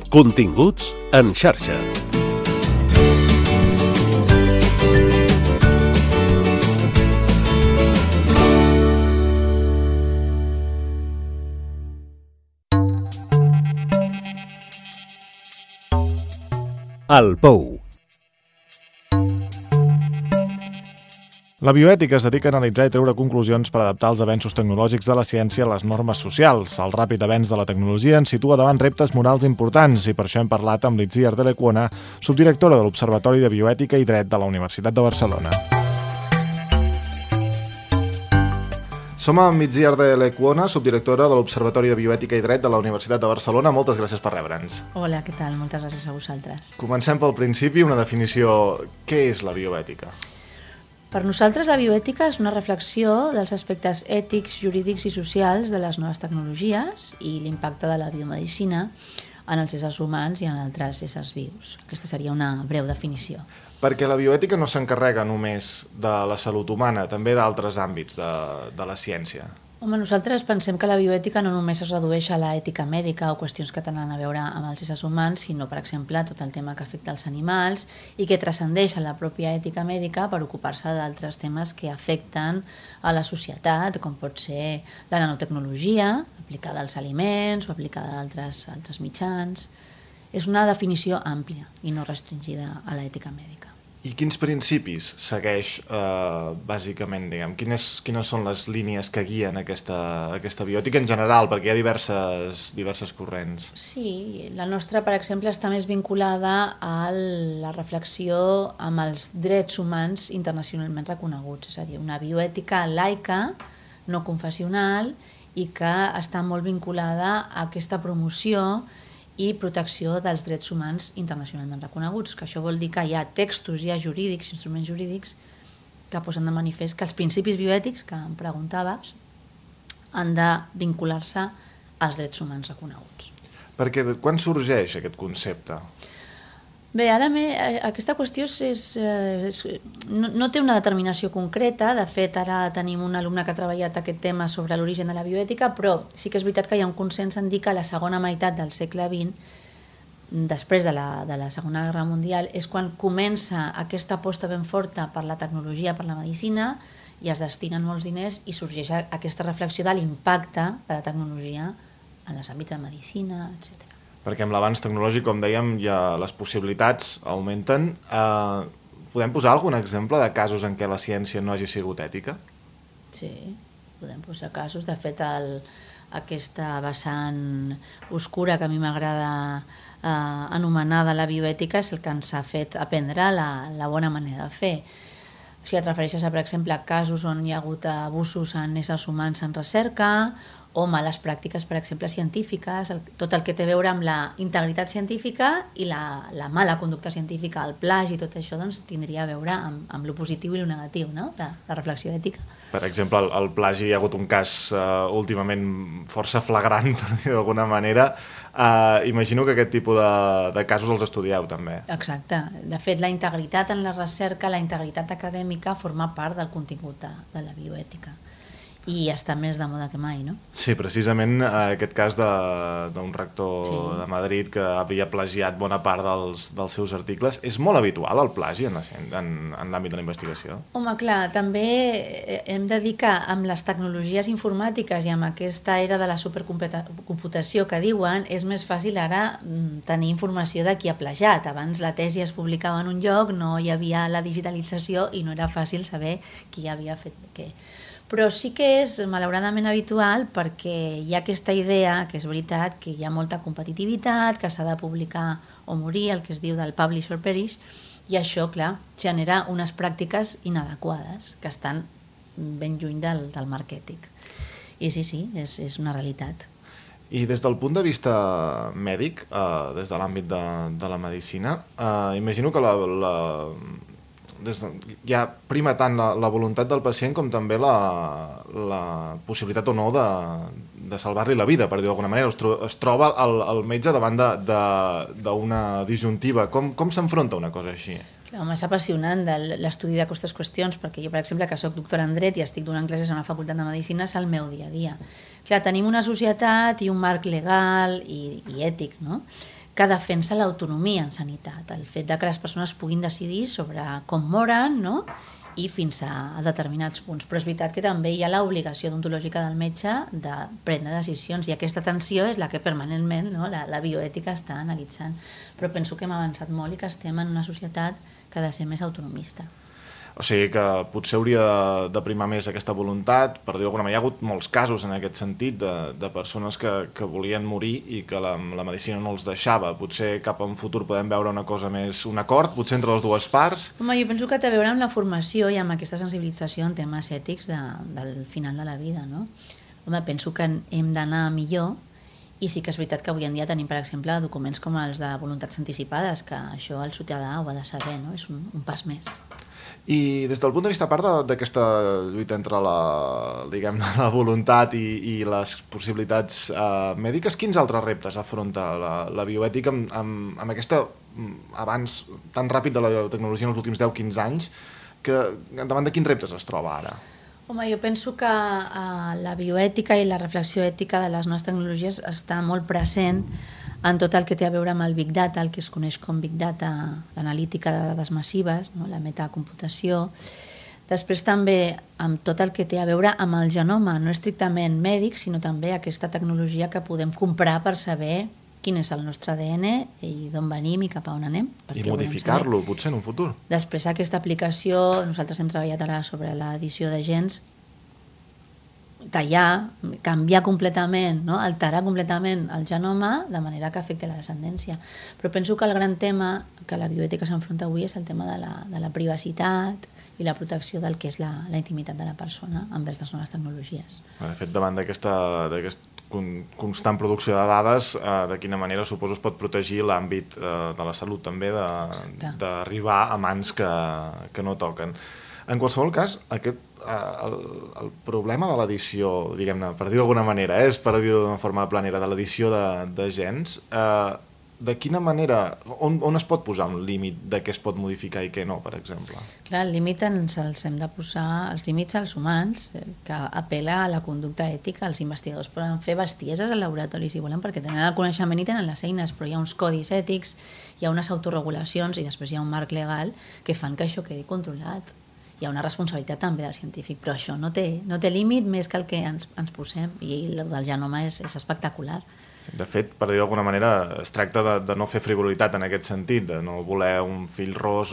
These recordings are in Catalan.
Continguts en xarxa. El Pou. La bioètica es dedica a analitzar i treure conclusions per adaptar els avenços tecnològics de la ciència a les normes socials. El ràpid avenç de la tecnologia ens situa davant reptes morals importants i per això hem parlat amb l'Itziar de Lecuona, subdirectora de l'Observatori de Bioètica i Dret de la Universitat de Barcelona. Som amb Itziar de Lecuona, subdirectora de l'Observatori de Bioètica i Dret de la Universitat de Barcelona. Moltes gràcies per rebre'ns. Hola, què tal? Moltes gràcies a vosaltres. Comencem pel principi, una definició. Què és la bioètica? Per nosaltres la bioètica és una reflexió dels aspectes ètics, jurídics i socials de les noves tecnologies i l'impacte de la biomedicina en els éssers humans i en altres éssers vius. Aquesta seria una breu definició. Perquè la bioètica no s'encarrega només de la salut humana, també d'altres àmbits de la ciència. Home, nosaltres pensem que la bioètica no només es redueix a l'ètica mèdica o qüestions que tenen a veure amb els éssers humans, sinó, per exemple, tot el tema que afecta els animals i que transcendeix a la pròpia ètica mèdica per ocupar-se d'altres temes que afecten a la societat, com pot ser la nanotecnologia, aplicada als aliments o aplicada a altres mitjans. És una definició àmplia i no restringida a l'ètica mèdica. I quins principis segueix, bàsicament, diguem? Quines són les línies que guien aquesta biòtica en general? Perquè hi ha diverses corrents. Sí, la nostra, per exemple, està més vinculada a la reflexió amb els drets humans internacionalment reconeguts, és a dir, una bioètica laica, no confessional, i que està molt vinculada a aquesta promoció i protecció dels drets humans internacionalment reconeguts, que això vol dir que hi ha textos, hi ha jurídics, instruments jurídics que posen de manifest que els principis bioètics, que em preguntaves, han de vincular-se als drets humans reconeguts. Perquè quan sorgeix aquest concepte? Bé, ara aquesta qüestió no té una determinació concreta. De fet, ara tenim un alumne que ha treballat aquest tema sobre l'origen de la bioètica, però sí que és veritat que hi ha un consens en dir que la segona meitat del segle XX, després de la Segona Guerra Mundial, és quan comença aquesta aposta ben forta per la tecnologia, per la medicina, i es destinen molts diners i sorgeix aquesta reflexió de l'impacte de la tecnologia en els àmbits de medicina, etc. Perquè amb l'avanç tecnològic, com dèiem, ja les possibilitats augmenten. Podem posar algun exemple de casos en què la ciència no hagi sigut ètica? Sí, podem posar casos. De fet, aquesta vessant oscura que a mi m'agrada anomenar de la bioètica és el que ens ha fet aprendre la bona manera de fer. Si et refereixes a, per exemple, casos on hi ha hagut abusos en éssers humans en recerca o males pràctiques, per exemple, científiques, tot el que té a veure amb la integritat científica i la mala conducta científica, el plagi, tot això doncs, tindria a veure amb lo positiu i lo negatiu, no? La reflexió ètica. Per exemple, el plagi, hi ha hagut un cas últimament força flagrant, per dir d'alguna manera. Imagino que aquest tipus de casos els estudieu també. Exacte. De fet, la integritat en la recerca, la integritat acadèmica forma part del contingut de la bioètica. I està més de moda que mai, no? Sí, precisament aquest cas d'un rector de Madrid que havia plagiat bona part dels seus articles. És molt habitual el plagi en l'àmbit de la investigació? Home, clar, també hem de dir que amb les tecnologies informàtiques i amb aquesta era de la supercomputació que diuen, és més fàcil ara tenir informació de qui ha plagiat. Abans la tesi es publicava en un lloc, no hi havia la digitalització i no era fàcil saber qui havia fet què. Però sí que és malauradament habitual perquè hi ha aquesta idea, que és veritat, que hi ha molta competitivitat, que s'ha de publicar o morir, el que es diu del publish or perish, i això, clar, genera unes pràctiques inadequades que estan ben lluny del marc ètic. I sí, és una realitat. I des del punt de vista mèdic, des de l'àmbit de la medicina, imagino que hi ha prima tant la voluntat del pacient com també la possibilitat o no de salvar-li la vida, per dir-ho d'alguna manera. Es troba el metge davant d'una disjuntiva. Com s'enfronta una cosa així? Home, és apassionant l'estudi d'aquestes qüestions, perquè jo, per exemple, que soc doctora en dret i estic donant classes a una facultat de medicina, és el meu dia a dia. Clar, tenim una societat i un marc legal i ètic, no?, que defensa l'autonomia en sanitat, el fet de que les persones puguin decidir sobre com moren, no?, i fins a determinats punts. Però és veritat que també hi ha l'obligació odontològica del metge de prendre decisions, i aquesta tensió és la que permanentment, no?, la bioètica està analitzant. Però penso que hem avançat molt i que estem en una societat que ha de ser més autonomista. O sigui que potser hauria de primar més aquesta voluntat, per dir-ho d'alguna manera. Hi ha hagut molts casos en aquest sentit de persones que volien morir i que la medicina no els deixava. Potser cap en futur podem veure una cosa més, un acord, potser entre les dues parts. Home, jo penso que té a veure amb la formació i amb aquesta sensibilització en temes ètics del final de la vida, no? Home, penso que hem d'anar millor, i sí que és veritat que avui en dia tenim, per exemple, documents com els de voluntats anticipades, que això el ciutadà ho ha de saber, no? És un pas més. I des del punt de vista, a part d'aquesta lluita entre la voluntat i les possibilitats mèdiques, quins altres reptes afronta la bioètica amb aquesta avanç tan ràpid de la tecnologia en els últims 10-15 anys, que davant de quins reptes es troba ara? Home, jo penso que la bioètica i la reflexió ètica de les noves tecnologies està molt present en tot el que té a veure amb el Big Data, el que es coneix com Big Data, l'analítica de dades massives, no?, la metacomputació. Després també amb tot el que té a veure amb el genoma, no estrictament mèdic, sinó també aquesta tecnologia que podem comprar per saber quin és el nostre ADN i d'on venim i cap a on anem. I modificar-lo, potser, en un futur. Després aquesta aplicació, nosaltres hem treballat ara sobre l'edició de gens, tallar, canviar completament, no?, alterar completament el genoma de manera que afecti la descendència. Però penso que el gran tema que la bioètica s'enfronta avui és el tema de la privacitat i la protecció del que és la intimitat de la persona envers les noves tecnologies. De fet, davant d'aquesta constant producció de dades, de quina manera suposo es pot protegir l'àmbit de la salut també, d'arribar a mans que no toquen. En qualsevol cas, el problema de l'edició, diguem-ne, per dir-ho d'alguna manera, per dir-ho d'una forma planera, de l'edició de gens, de quina manera, on es pot posar un límit de què es pot modificar i què no, per exemple? Clar, el límit ens els hem de posar, els límits als humans, que apel·la a la conducta ètica. Els investigadors poden fer bestieses al laboratori, si volen, perquè tenen el coneixement i tenen les eines, però hi ha uns codis ètics, hi ha unes autorregulacions i després hi ha un marc legal que fan que això quedi controlat. Hi ha una responsabilitat també del científic, però això no té límit més que el que ens posem, i el del genoma és espectacular. De fet, per dir-ho d'alguna manera, es tracta de no fer frivolitat en aquest sentit, de no voler un fill ros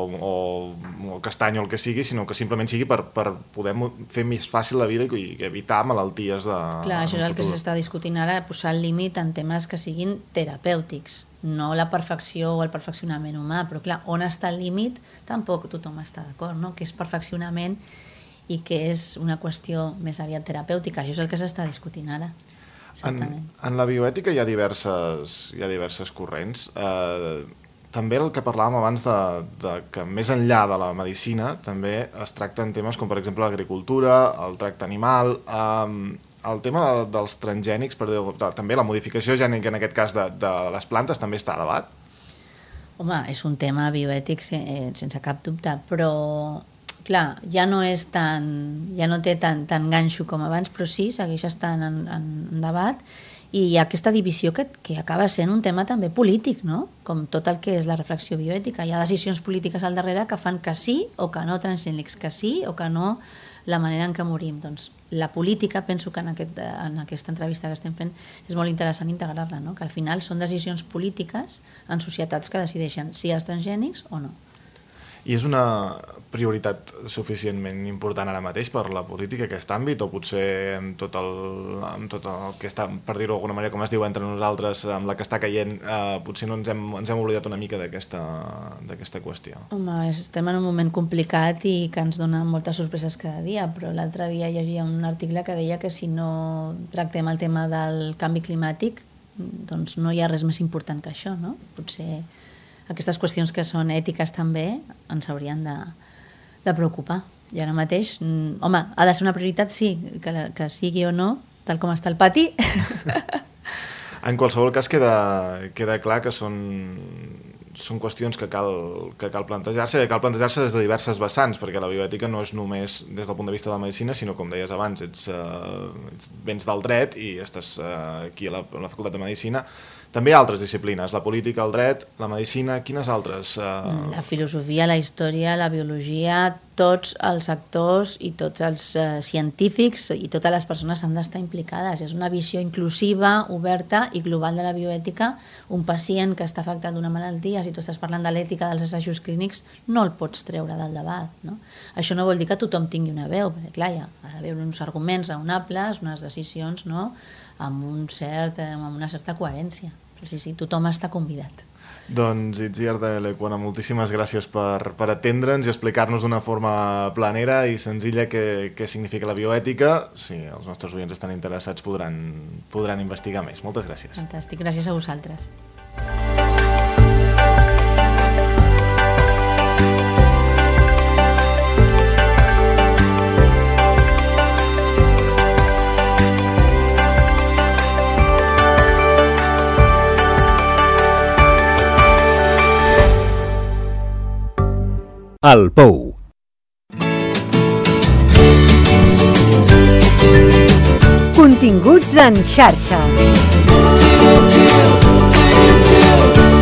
o castany o el que sigui, sinó que simplement sigui per poder fer més fàcil la vida i evitar malalties de... Clar, això és el que s'està discutint ara, posar el límit en temes que siguin terapèutics, no la perfecció o el perfeccionament humà, però clar, on està el límit tampoc tothom està d'acord, no? Què és perfeccionament i què és una qüestió més aviat terapèutica, això és el que s'està discutint ara. En la bioètica hi ha diverses corrents. També el que parlàvem abans de que més enllà de la medicina també es tracten temes com per exemple l'agricultura, el tracte animal, el tema dels transgènics, també la modificació gènica en aquest cas de les plantes també està a debat? Home, és un tema bioètic sense cap dubte, però clar, ja no té tant ganxo com abans, però sí, segueix estant en debat, i hi ha aquesta divisió que acaba sent un tema també polític, no? Com tot el que és la reflexió bioètica. Hi ha decisions polítiques al darrere que fan que sí o que no transgènics, que sí o que no la manera en què morim. Doncs la política, penso que en aquesta entrevista que estem fent és molt interessant integrar-la, no? Que al final són decisions polítiques en societats que decideixen si hi ha transgènics o no. I és una prioritat suficientment important ara mateix per la política, aquest àmbit, o potser amb tot el que està, per dir-ho d'alguna manera, com es diu entre nosaltres, amb la que està caient, potser no ens hem oblidat una mica d'aquesta qüestió? Home, estem en un moment complicat i que ens dona moltes sorpreses cada dia, però l'altre dia llegia un article que deia que si no tractem el tema del canvi climàtic, doncs no hi ha res més important que això, no? Potser aquestes qüestions que són ètiques també ens haurien de preocupar. I ara mateix, home, ha de ser una prioritat, sí, que sigui o no, tal com està el pati. En qualsevol cas queda clar que són qüestions que cal plantejar-se, i cal plantejar-se des de diverses vessants, perquè la bioètica no és només des del punt de vista de la medicina, sinó, com deies abans, vens del dret i estàs aquí a la Facultat de Medicina, També hi ha altres disciplines, la política, el dret, la medicina, quines altres? La filosofia, la història, la biologia, tots els actors i tots els científics i totes les persones han d'estar implicades. És una visió inclusiva, oberta i global de la bioètica. Un pacient que està afectat d'una malaltia, si tu estàs parlant de l'ètica dels assajos clínics, no el pots treure del debat. No? Això no vol dir que tothom tingui una veu, perquè clar, hi ha d'haver uns arguments raonables, unes decisions, no? amb una certa coherència. Però sí, tothom està convidat. Doncs Itziar de Lecuona, moltíssimes gràcies per atendre'ns i explicar-nos d'una forma planera i senzilla què significa la bioètica. Si els nostres oients estan interessats podran investigar més. Moltes gràcies. Fantàstic, gràcies a vosaltres. El Pou. Continguts en xarxa.